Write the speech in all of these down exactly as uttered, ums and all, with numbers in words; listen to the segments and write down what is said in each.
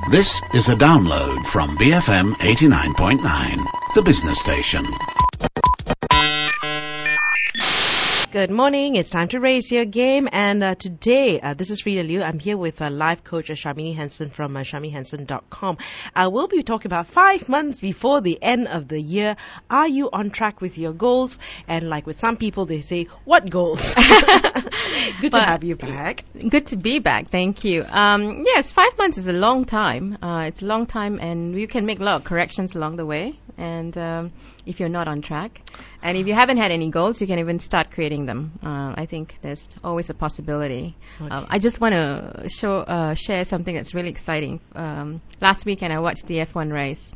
This is a download from B F M eighty-nine point nine, the business station. Good morning. It's time to raise your game. And uh, today, uh, this is Frida Liu. I'm here with uh, life coach uh, Shamini Hansen from uh, shami hansen dot com. Uh, we'll be talking about five months before the end of the year. Are you on track with your goals? And like with some people, they say, what goals? Good to have you back. Good to be back. Thank you. Um, yes, five months is a long time. Uh, it's a long time, and you can make a lot of corrections along the way. And um, if you're not on track, and if you haven't had any goals, you can even start creating them. Uh, I think there's always a possibility. Okay. Um, I just want to show uh, share something that's really exciting. Um, last weekend, I watched the F one race,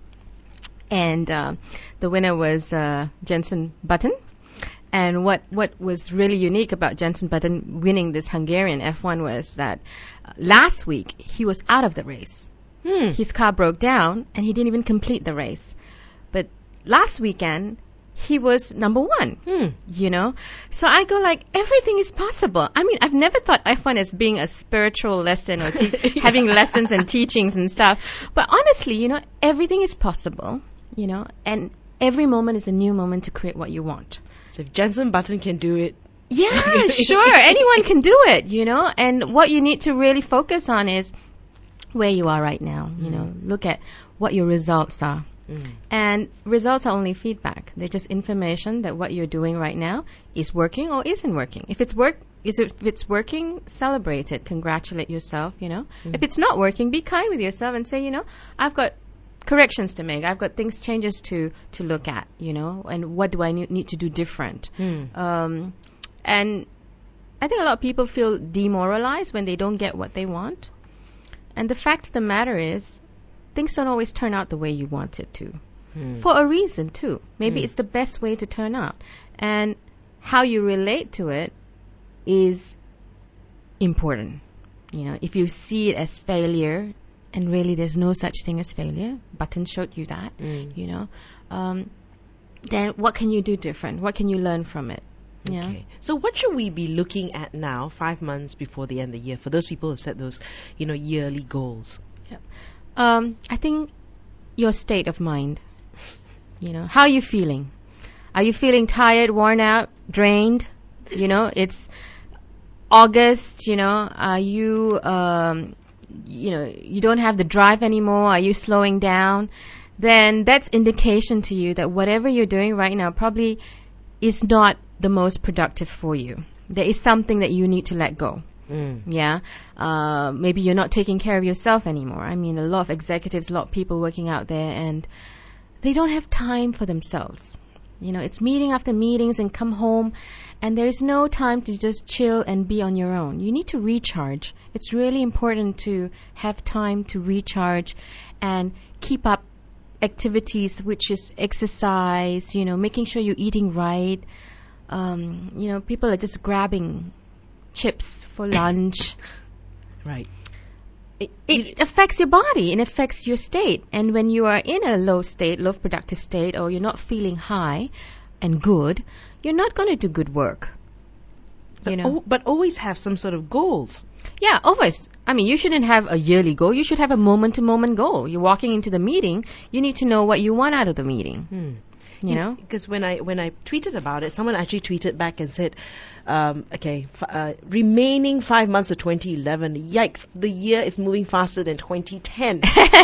and uh, the winner was uh, Jenson Button. And what, what was really unique about Jenson Button winning this Hungarian F one was that uh, last week he was out of the race. Hmm. His car broke down, and he didn't even complete the race. But last weekend, he was number one, hmm. you know. So I go like, everything is possible. I mean, I've never thought F one as being a spiritual lesson or te- yeah. having lessons and teachings and stuff. But honestly, you know, everything is possible, you know, and every moment is a new moment to create what you want. So if Jenson Button can do it. Yeah, sure. Anyone can do it, you know. And what you need to really focus on is where you are right now, you mm. know. Look at what your results are. Mm. And results are only feedback. They're just information that what you're doing right now is working or isn't working. If it's work, is it, if it's working, celebrate it. Congratulate yourself, you know. Mm. If it's not working, be kind with yourself and say, you know, I've got corrections to make. I've got things, changes to, to look at, you know, and what do I need, need to do different? Mm. Um, and I think a lot of people feel demoralized when they don't get what they want. And the fact of the matter is, things don't always turn out the way you want it to. Mm. For a reason, too. Maybe mm. it's the best way to turn out. And how you relate to it is important. You know, if you see it as failure, and really there's no such thing as failure, Button showed you that, mm. you know, um, then what can you do different? What can you learn from it? Yeah. Okay. So what should we be looking at now, five months before the end of the year, for those people who have set those, you know, yearly goals? Yeah. Um, I think your state of mind, you know, how are you feeling? Are you feeling tired, worn out, drained? You know, it's August, you know, are you, um, you know, you don't have the drive anymore, are you slowing down? Then that's indication to you that whatever you're doing right now probably is not the most productive for you. There is something that you need to let go. Mm. Yeah. Uh, maybe you're not taking care of yourself anymore. I mean, a lot of executives, a lot of people working out there, and they don't have time for themselves. You know, it's meeting after meetings and come home, and there's no time to just chill and be on your own. You need to recharge. It's really important to have time to recharge and keep up activities, which is exercise, you know, making sure you're eating right. Um, you know, people are just grabbing chips for lunch. Right. It, it affects your body. It affects your state. And when you are in a low state, low productive state, or you're not feeling high and good, you're not going to do good work. But, you know? o- but always have some sort of goals. Yeah, always. I mean, you shouldn't have a yearly goal. You should have a moment-to-moment goal. You're walking into the meeting, you need to know what you want out of the meeting. Hmm. You, you know, because when I when I tweeted about it, someone actually tweeted back and said, um, "Okay, f- uh, remaining five months of twenty eleven. Yikes! The year is moving faster than twenty ten."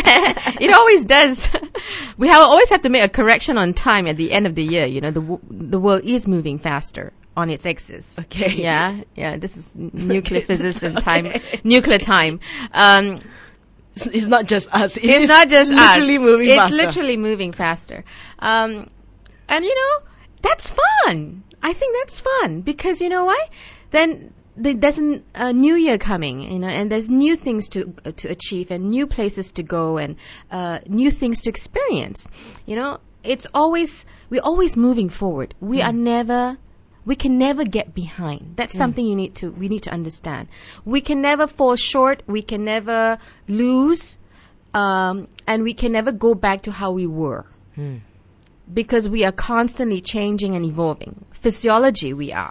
It always does. We have, always have to make a correction on time at the end of the year. You know, the w- the world is moving faster on its axis. Okay. Yeah, yeah. This is nuclear physics and time, nuclear time. Um, it's not just us. It it's not just literally us. Moving it's faster. literally moving faster. Um, And, you know, that's fun. I think that's fun because, you know why? Then the, there's a uh, new year coming, you know, and there's new things to uh, to achieve and new places to go and uh, new things to experience. You know, it's always, we're always moving forward. We mm. are never, we can never get behind. That's mm. something you need to, we need to understand. We can never fall short. We can never lose. Um, and we can never go back to how we were. Mm. Because we are constantly changing and evolving. Physiology, we are.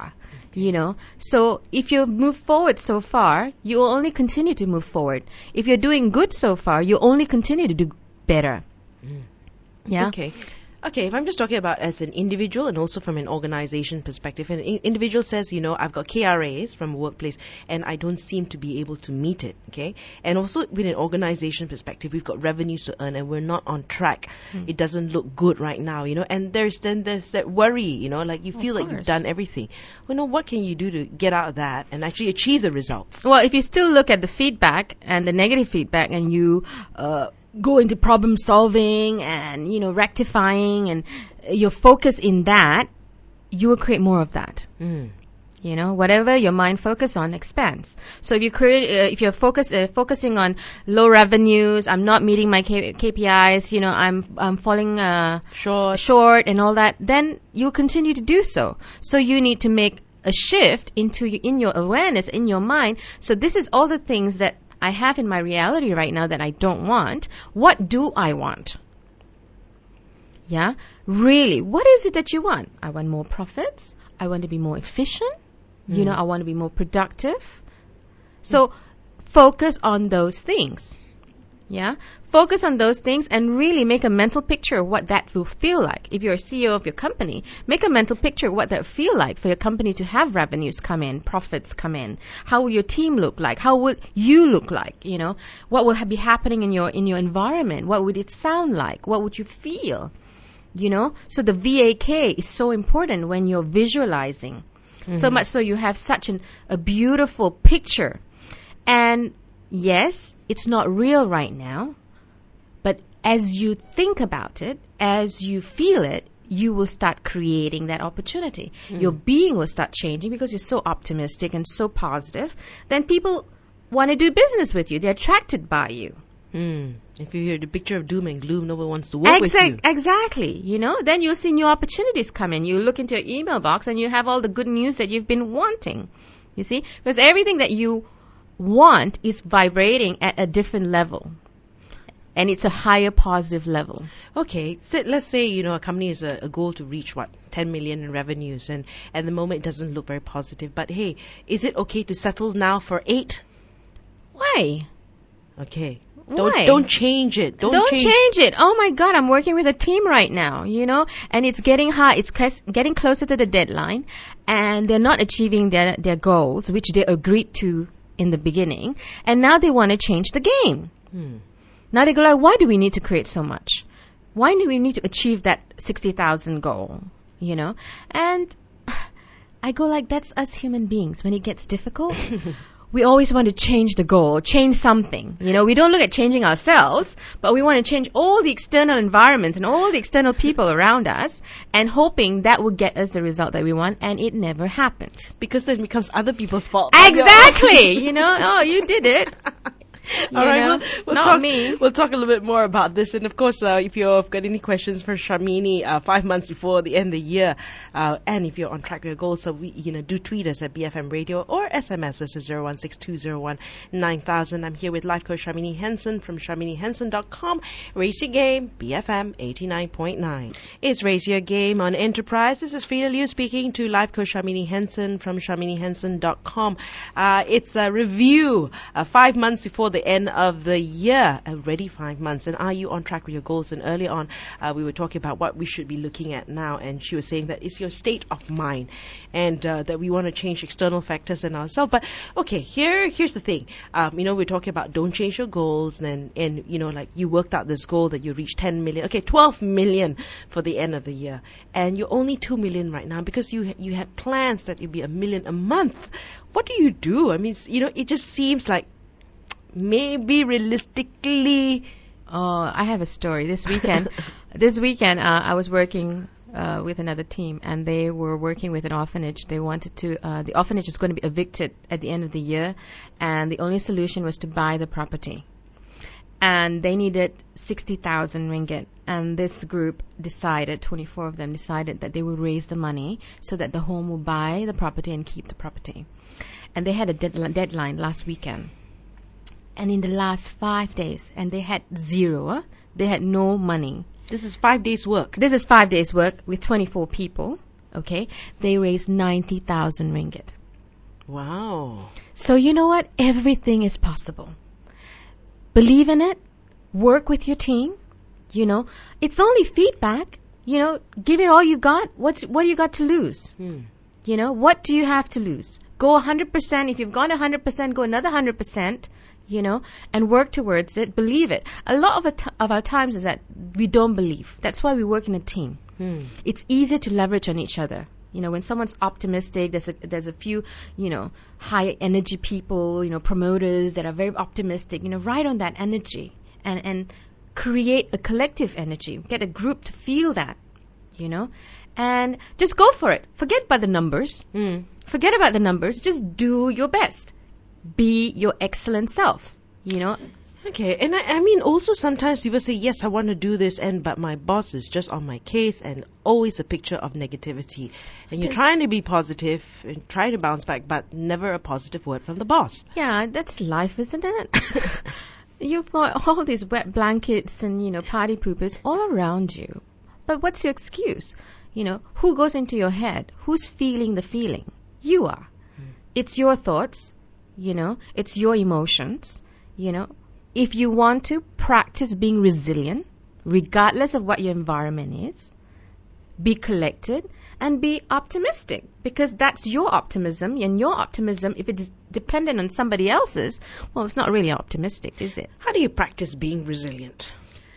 You know, so if you move forward so far, you will only continue to move forward. If you're doing good so far, you only continue to do better. Mm. Yeah. Okay. Okay, if I'm just talking about as an individual and also from an organization perspective, an in- individual says, you know, I've got K R As from a workplace and I don't seem to be able to meet it, okay? And also with an organization perspective, we've got revenues to earn and we're not on track. Mm. It doesn't look good right now, you know, and there's then there's that worry, you know, like you feel like you've done everything. Well, no, what can you do to get out of that and actually achieve the results? Well, if you still look at the feedback and the negative feedback and you, uh, go into problem solving and, you know, rectifying and your focus in that, you will create more of that. Mm. You know, whatever your mind focus on expands. So if you create, uh, if you're focus, uh, focusing on low revenues, I'm not meeting my K- KPIs, you know, I'm, I'm falling, uh, short, short and all that, then you'll continue to do so. So you need to make a shift into, in your awareness, in your mind. So this is all the things that I have in my reality right now that I don't want. What do I want? Yeah? Really, what is it that you want? I want more profits. I want to be more efficient. Mm. You know, I want to be more productive. So mm. focus on those things. Yeah? Focus on those things and really make a mental picture of what that will feel like. If you're a C E O of your company, make a mental picture of what that will feel like for your company to have revenues come in, profits come in. How will your team look like? How will you look like? You know, what will ha- be happening in your in your environment? What would it sound like? What would you feel? You know, so the V A K is so important when you're visualizing. Mm-hmm. So much so you have such an, a beautiful picture. And yes, it's not real right now. But as you think about it, as you feel it, you will start creating that opportunity. Mm. Your being will start changing because you're so optimistic and so positive. Then people want to do business with you. They're attracted by you. Mm. If you hear the picture of doom and gloom, no one wants to work Exact, with you. Exactly. You know, then you'll see new opportunities come in. You look into your email box and you have all the good news that you've been wanting. You see? Because everything that you want is vibrating at a different level. And it's a higher positive level. Okay, so let's say, you know, a company has a, a goal to reach, what, ten million in revenues, and at the moment it doesn't look very positive. But hey, is it okay to settle now for eight? Why? Okay. Why? Don't, don't change it. Don't, don't change. change it. Oh my God, I'm working with a team right now, you know, and it's getting hard. It's cl- getting closer to the deadline, and they're not achieving their, their goals, which they agreed to in the beginning, and now they want to change the game. Hmm. Now they go like, why do we need to create so much? Why do we need to achieve that sixty thousand goal? You know? And I go like, that's us human beings. When it gets difficult, we always want to change the goal, change something. You know, we don't look at changing ourselves, but we want to change all the external environments and all the external people around us and hoping that will get us the result that we want, and it never happens. Because then it becomes other people's fault. Exactly! You know, oh, you did it. All right, know, we'll, we'll not talk. me. We'll talk a little bit more about this, and of course, uh, if you've got any questions for Shamini, uh, five months before the end of the year, uh, and if you're on track with your goals, so we, you know, do tweet us at B F M Radio or S M S us at zero one six two zero one nine thousand. I'm here with life coach Shamini Henson from shamini henson dot com. Raise your game, B F M eighty-nine point nine. It's Raise Your Game on Enterprise. This is Frida Liu speaking to life coach Shamini Henson from shamini henson dot com. Uh, it's a review, uh, five months before the end of the year, already five months. And are you on track with your goals? And earlier on, uh, we were talking about what we should be looking at now, and she was saying that it's your state of mind, and uh, that we want to change external factors in ourselves. But okay, here, here's the thing. Um, you know, we're talking about don't change your goals, and and you know, like you worked out this goal that you reach ten million, okay, twelve million for the end of the year, and you're only two million right now because you you had plans that it'd be a million a month. What do you do? I mean, you know, it just seems like maybe realistically. Oh, I have a story. This weekend, this weekend, uh, I was working uh, with another team, and they were working with an orphanage. They wanted to. Uh, the orphanage was going to be evicted at the end of the year, and the only solution was to buy the property. And they needed sixty thousand ringgit. And this group decided, twenty-four of them decided that they would raise the money so that the home will buy the property and keep the property. And they had a deadline, deadline last weekend. And in the last five days, and they had zero, uh, they had no money. This is five days work. This is five days work with twenty-four people. okay, they raised ninety thousand ringgit. Wow. So you know what? Everything is possible. Believe in it. Work with your team. You know, it's only feedback. You know, give it all you got. What's what do you got to lose? Hmm. You know, what do you have to lose? Go one hundred percent. If you've gone one hundred percent, go another one hundred percent, you know, and work towards it. Believe it. A lot of, it, of our times is that we don't believe. That's why we work in a team. Hmm. It's easier to leverage on each other. You know, when someone's optimistic, there's a, there's a few, you know, high energy people, you know, promoters that are very optimistic, you know, ride on that energy and, and create a collective energy. Get a group to feel that, you know, and just go for it. Forget about the numbers. Hmm. Forget about the numbers. Just do your best. Be your excellent self, you know. Okay, and I, I mean also sometimes people say, yes, I want to do this, and but my boss is just on my case, and always a picture of negativity. And you're trying to be positive and trying to bounce back, but never a positive word from the boss. Yeah, that's life, isn't it? You've got all these wet blankets and, you know, party poopers all around you. But what's your excuse? You know, who goes into your head? Who's feeling the feeling? You are. Mm. It's your thoughts, you know, it's your emotions, you know. If you want to, practice being resilient, regardless of what your environment is. Be collected and be optimistic, because that's your optimism, and your optimism, if it is dependent on somebody else's, well, it's not really optimistic, is it? How do you practice being resilient?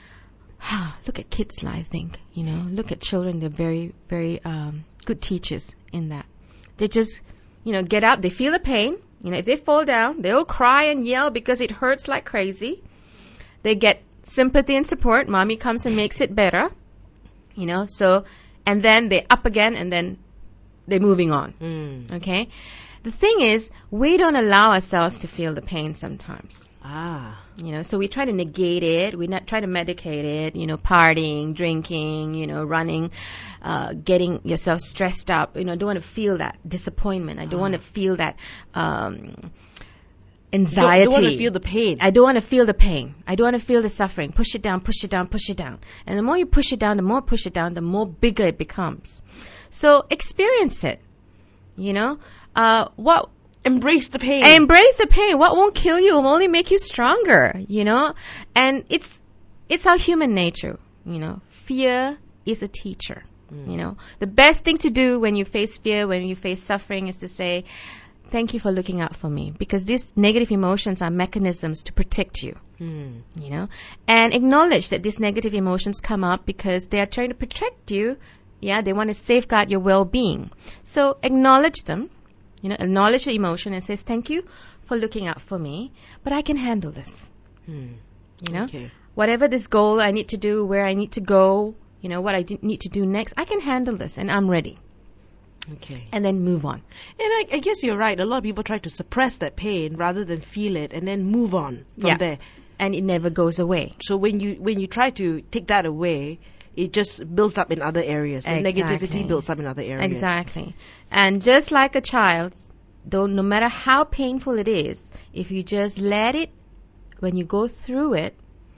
Look at kids, I think, you know, look at children. They're very, very um, good teachers in that. They just, you know, get up, they feel the pain. You know, if they fall down, they'll cry and yell because it hurts like crazy. They get sympathy and support. Mommy comes and makes it better. You know, so, and then they're up again, and then they're moving on. Mm. Okay? The thing is, we don't allow ourselves to feel the pain sometimes. Ah. You know, so we try to negate it. We not try to medicate it, you know, partying, drinking, you know, running, uh, getting yourself stressed up. You know, I don't want to feel that disappointment. I don't ah. want to feel that um, anxiety. You don't, don't want to feel the pain. I don't want to feel the pain. I don't want to feel the suffering. Push it down, push it down, push it down. And the more you push it down, the more push it down, the more bigger it becomes. So experience it. You know, uh, what... Embrace the pain. Embrace the pain. What won't kill you will only make you stronger, you know? And it's it's our human nature, you know? Fear is a teacher, mm. you know? The best thing to do when you face fear, when you face suffering, is to say, thank you for looking out for me. Because these negative emotions are mechanisms to protect you, mm. you know? And acknowledge that these negative emotions come up because they are trying to protect you. Yeah, they want to safeguard your well-being. So acknowledge them. You know, acknowledge the emotion and says, thank you for looking out for me, but I can handle this. Hmm. You know, okay. Whatever this goal I need to do, where I need to go, you know, what I d- need to do next, I can handle this and I'm ready. Okay. And then move on. And I, I guess you're right. A lot of people try to suppress that pain rather than feel it and then move on from yeah. there. And it never goes away. So when you when you try to take that away, it just builds up in other areas. And exactly. negativity builds up in other areas. Exactly. And just like a child, though, no matter how painful it is, if you just let it, when you go through it,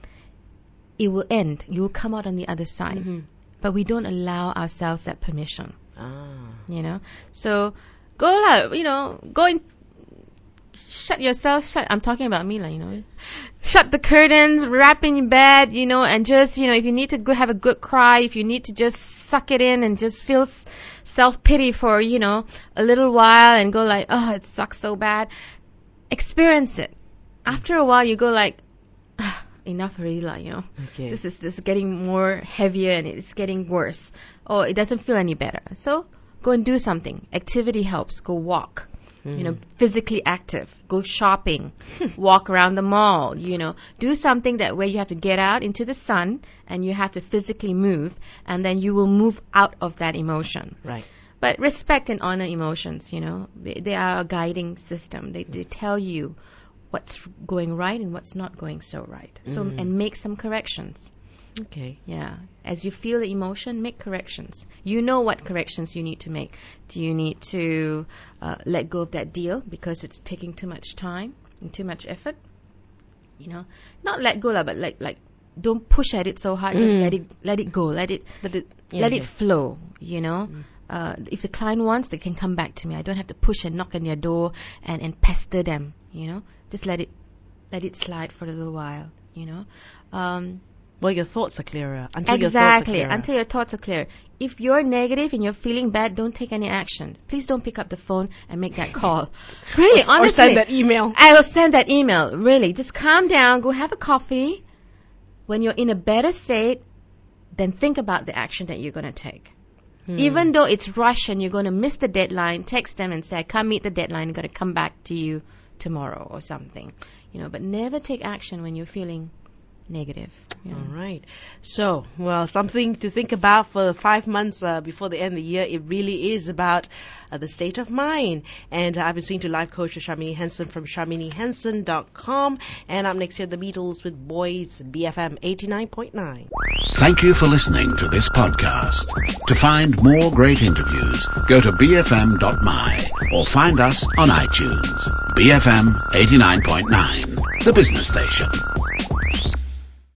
it will end. You will come out on the other side. Mm-hmm. But we don't allow ourselves that permission. Ah. You know? So go out, you know, go and shut yourself, shut, I'm talking about Mila, you know. Shut the curtains, wrap in your bed, you know, and just, you know, if you need to go have a good cry, if you need to just suck it in and just feel s- self-pity for, you know, a little while and go like, oh, it sucks so bad. Experience it. After a while, you go like, ah, enough already, like, you know. Okay. This is this is getting more heavier and it's getting worse. Oh, it doesn't feel any better. So go and do something. Activity helps. Go walk. You know, physically active. Go shopping. Walk around the mall. You know, do something that where you have to get out into the sun and you have to physically move, and then you will move out of that emotion. Right. But respect and honor emotions. You know, they, they are a guiding system. They they tell you what's going right and what's not going so right. So mm. and make some corrections. Okay. Yeah. As you feel the emotion, make corrections. You know what corrections you need to make. Do you need to uh, let go of that deal because it's taking too much time and too much effort? You know, not let go, but like like don't push at it so hard. Mm. Just let it let it go. Let it let it, yeah, let yeah. it flow. You know, mm. uh, if the client wants, they can come back to me. I don't have to push and knock on their door and, and pester them, you know. Just let it, let it slide for a little while, you know. Um, well, your thoughts are clearer. Until exactly, your thoughts are clearer. Until your thoughts are clear. If you're negative and you're feeling bad, don't take any action. Please don't pick up the phone and make that call. Really, or, honestly. Or send that email. I will send that email. Really, just calm down. Go have a coffee. When you're in a better state, then think about the action that you're going to take. Hmm. Even though it's rush and you're going to miss the deadline, text them and say, I can't meet the deadline. I'm going to come back to you tomorrow or something. You know, but never take action when you're feeling negative. Yeah. All right. So, well, something to think about for the five months uh, before the end of the year. It really is about uh, the state of mind. And uh, I've been speaking to life coach Shamini Henson from shamini henson dot com. And up next here, the Beatles with Boys, B F M eighty-nine point nine. Thank you for listening to this podcast. To find more great interviews, go to b f m dot m y or find us on iTunes. B F M eighty-nine point nine, the business station.